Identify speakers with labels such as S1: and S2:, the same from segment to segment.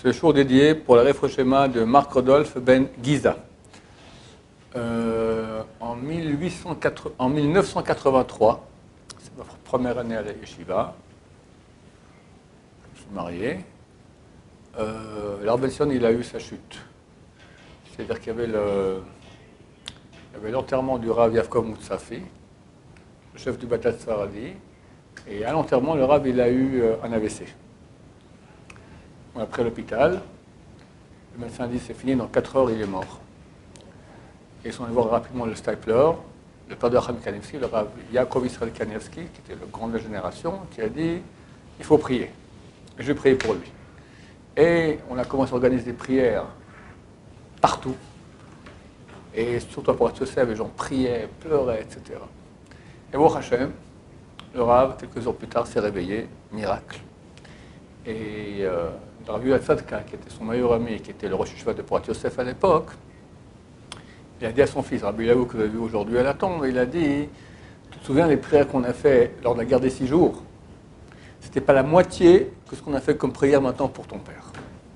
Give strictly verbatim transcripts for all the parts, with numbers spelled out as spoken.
S1: le jour dédié pour le Refrochema de Marc Rodolphe Ben Giza. Euh, en, mille huit cent quatre... en mille neuf cent quatre-vingt-trois, c'est ma première année à la yeshiva, je suis marié, euh, l'Arbension, il a eu sa chute. C'est-à-dire qu'il y avait le... il y avait l'enterrement du Rav Yavkov Moutsafi, le chef du Batat Saradi, et à l'enterrement, le Rav, il a eu un A V C. Après l'hôpital, le médecin dit c'est fini, dans quatre heures, il est mort. Et ils sont allés voir rapidement le Stapler, le père de Racham Kanevski, le Rav Yaakov Israël Kanevski, qui était le grand de la génération, qui a dit il faut prier. Et je vais prier pour lui. Et on a commencé à organiser des prières partout. Et surtout pour Yosef, les gens priaient, pleuraient, et cetera. Et bon, Hachem, le Rav, quelques jours plus tard, s'est réveillé, miracle. Et euh, le Rav Yuval Tzadka, qui était son meilleur ami, qui était le Rosh Yeshiva de Porat Yosef à l'époque, il a dit à son fils, Rabbi Lahu, que vous avez vu aujourd'hui à la tombe, il a dit, tu te souviens des prières qu'on a fait lors de la guerre des six jours? C'était pas la moitié que ce qu'on a fait comme prière maintenant pour ton père.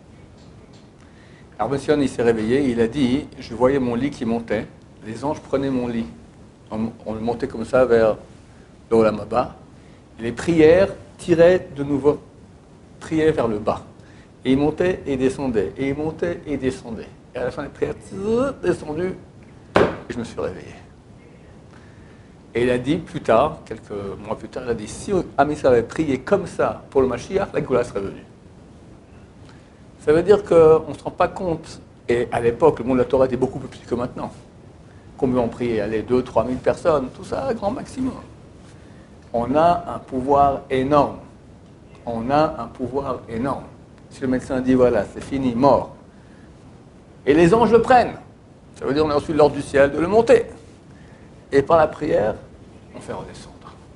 S1: Alors, monsieur, il s'est réveillé, il a dit, je voyais mon lit qui montait, les anges prenaient mon lit, on, on le montait comme ça vers le Olam Haba, et les prières tiraient de nouveau, priaient vers le bas. Et il montait et descendait, et il montait et descendait. Et à la fin des prières, descendu, et je me suis réveillé. Et il a dit plus tard, quelques mois plus tard, il a dit, si Amissa avait prié comme ça pour le Mashiach, la Goula serait venue. Ça veut dire qu'on ne se rend pas compte, et à l'époque, le monde de la Torah était beaucoup plus petit que maintenant. Combien on priait? Allez, deux, trois mille personnes, tout ça, grand maximum. On a un pouvoir énorme. On a un pouvoir énorme. Si le médecin dit, voilà, c'est fini, mort, et les anges le prennent, ça veut dire qu'on a reçu l'ordre du ciel de le monter. Et par la prière, on fait redescendre.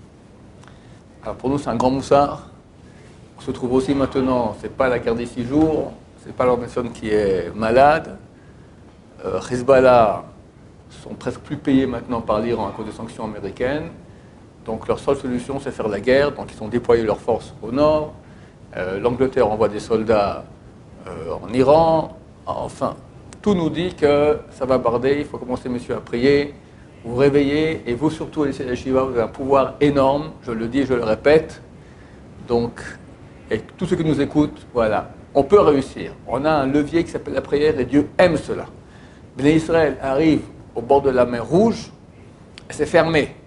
S1: Alors pour nous, c'est un grand moussard. On se trouve aussi maintenant, c'est pas la guerre des six jours, c'est pas leur personne qui est malade. Euh, Hezbollah sont presque plus payés maintenant par l'Iran à cause des sanctions américaines. Donc leur seule solution, c'est faire la guerre. Donc ils ont déployé leurs forces au nord. Euh, L'Angleterre envoie des soldats euh, en Iran. Enfin, tout nous dit que ça va barder. Il faut commencer, monsieur, à prier. Vous vous réveillez. Et vous, surtout, les Yeshiva, vous avez un pouvoir énorme. Je le dis, je le répète. Donc, et tous ceux qui nous écoutent, voilà, on peut réussir. On a un levier qui s'appelle la prière et Dieu aime cela. Bnei Israël arrive au bord de la mer Rouge. C'est fermé.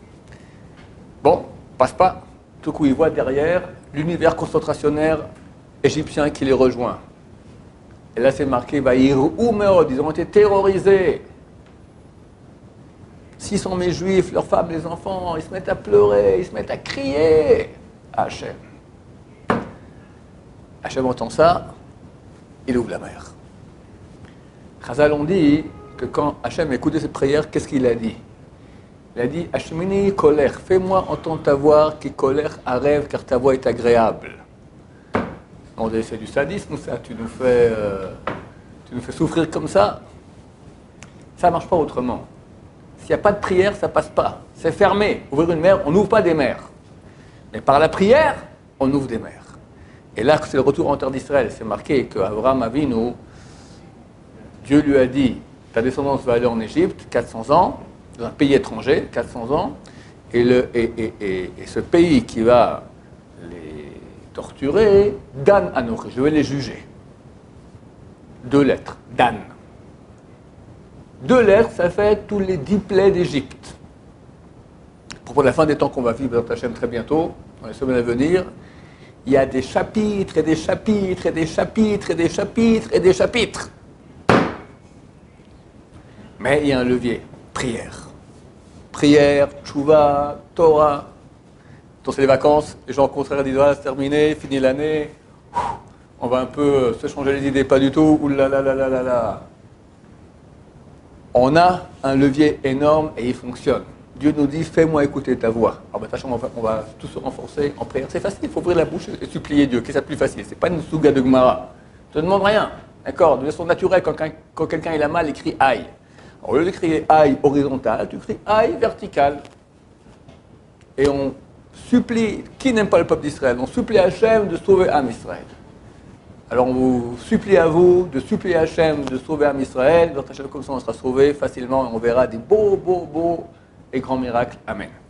S1: Bon, passe pas. Tout coup, il voit derrière l'univers concentrationnaire égyptien qui les rejoint. Et là, c'est marqué, ils ont été terrorisés. six cent mille juifs, leurs femmes, les enfants, ils se mettent à pleurer, ils se mettent à crier. Hachem. Hachem entend ça, il ouvre la mer. Chazal ont dit que quand Hachem écoutait cette prière, qu'est-ce qu'il a dit? Il a dit, Hashemini colère, fais-moi entendre ta voix qui colère à rêve car ta voix est agréable. On dit, c'est du sadisme ça, tu nous fais, euh, tu nous fais souffrir comme ça. Ça ne marche pas autrement. S'il n'y a pas de prière, ça ne passe pas. C'est fermé. Ouvrir une mer, on n'ouvre pas des mers. Mais par la prière, on ouvre des mers. Et là, c'est le retour en terre d'Israël. C'est marqué qu'Abraham Avinu, Dieu lui a dit, ta descendance va aller en Égypte, quatre cents ans, dans un pays étranger, quatre cents ans, et, le, et, et, et, et ce pays qui va les torturer, Dan Anochi, je vais les juger. Deux lettres, Dan. Deux lettres, ça fait tous les dix plaies d'Égypte. Pour la fin des temps qu'on va vivre dans Hachem très bientôt, dans les semaines à venir, il y a des chapitres et des chapitres et des chapitres et des chapitres et des chapitres. Mais il y a un levier, prière. Prière, tchouva, Torah. Quand c'est les vacances, les gens au contraire disent ah, c'est terminé, fini l'année, on va un peu se changer les idées, pas du tout, oulala, là, là, là, là. On a un levier énorme et il fonctionne. Dieu nous dit fais-moi écouter ta voix. Alors maintenant, on va, on va tous se renforcer en prière. C'est facile, il faut ouvrir la bouche et supplier Dieu. Qu'est-ce que c'est plus facile? C'est pas une souga de Gemara. Je ne te demande rien. D'accord? De façon naturelle, quand, quand quelqu'un il a mal, il crie aïe. Au lieu de crier aïe horizontal, tu cries aïe vertical. Et on, supplie, qui n'aime pas le peuple d'Israël, on supplie Hachem de sauver Am Israël. Alors on vous supplie à vous de supplier Hachem de sauver Am Israël. Comme ça on sera sauvé facilement et on verra des beaux, beaux, beaux et grands miracles. Amen.